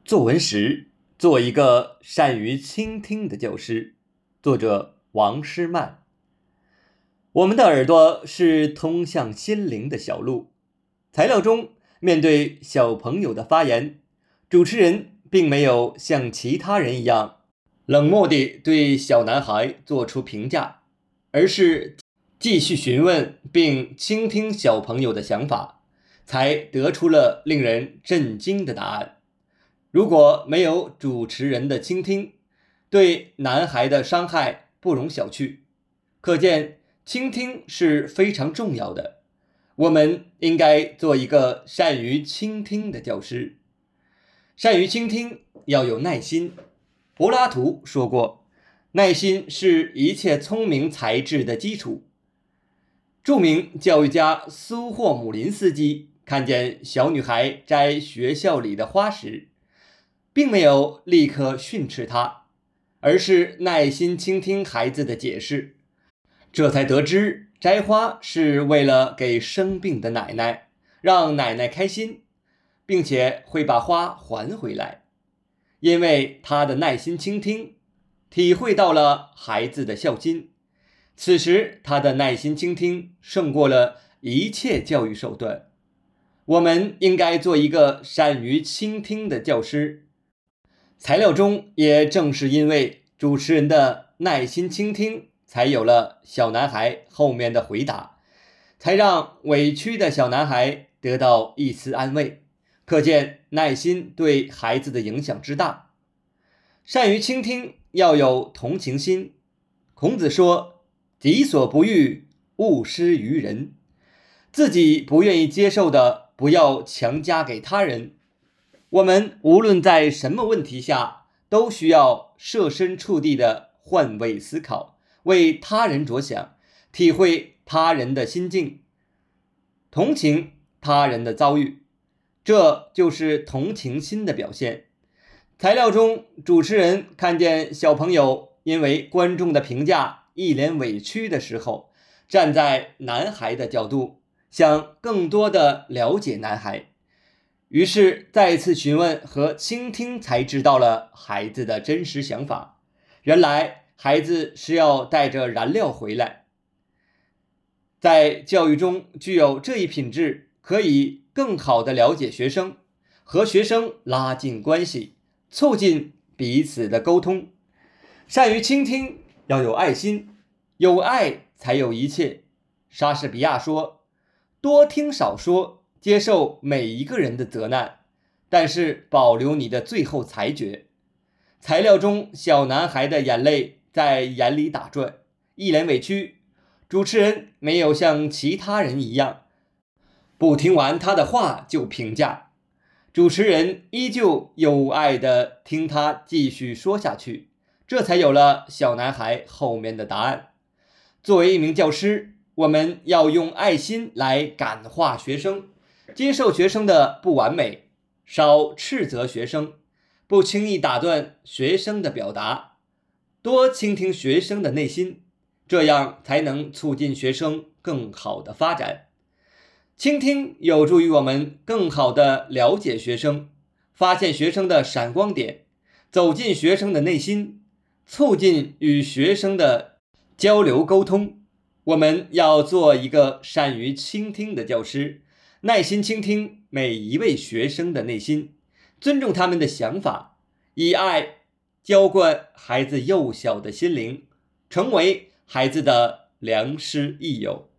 作文时，做一个善于倾听的教师。作者王诗曼。我们的耳朵是通向心灵的小路。材料中，面对小朋友的发言，主持人并没有像其他人一样冷漠地对小男孩做出评价，而是继续询问并倾听小朋友的想法，才得出了令人震惊的答案。如果没有主持人的倾听，对男孩的伤害不容小觑。可见，倾听是非常重要的。我们应该做一个善于倾听的教师。善于倾听要有耐心。柏拉图说过，耐心是一切聪明才智的基础。著名教育家苏霍姆林斯基看见小女孩摘学校里的花时，并没有立刻训斥她，而是耐心倾听孩子的解释，这才得知摘花是为了给生病的奶奶，让奶奶开心，并且会把花还回来。因为他的耐心倾听，体会到了孩子的孝心，此时他的耐心倾听胜过了一切教育手段。我们应该做一个善于倾听的教师。材料中也正是因为主持人的耐心倾听，才有了小男孩后面的回答，才让委屈的小男孩得到一丝安慰。可见耐心对孩子的影响之大。善于倾听要有同情心。孔子说，己所不欲，勿施于人。自己不愿意接受的，不要强加给他人。我们无论在什么问题下，都需要设身处地的换位思考，为他人着想，体会他人的心境，同情他人的遭遇，这就是同情心的表现。材料中，主持人看见小朋友因为观众的评价一脸委屈的时候，站在男孩的角度，想更多的了解男孩，于是再次询问和倾听，才知道了孩子的真实想法。原来孩子是要带着燃料回来。在教育中具有这一品质，可以更好地了解学生，和学生拉近关系，促进彼此的沟通。善于倾听要有爱心，有爱才有一切。莎士比亚说，多听少说，接受每一个人的责难，但是保留你的最后裁决。材料中小男孩的眼泪在眼里打转，一脸委屈。主持人没有像其他人一样，不听完他的话就评价，主持人依旧有爱地听他继续说下去，这才有了小男孩后面的答案。作为一名教师，我们要用爱心来感化学生，接受学生的不完美，少斥责学生，不轻易打断学生的表达，多倾听学生的内心，这样才能促进学生更好的发展。倾听有助于我们更好地了解学生，发现学生的闪光点，走进学生的内心，促进与学生的交流沟通。我们要做一个善于倾听的教师，耐心倾听每一位学生的内心，尊重他们的想法，以爱浇灌孩子幼小的心灵，成为孩子的良师益友。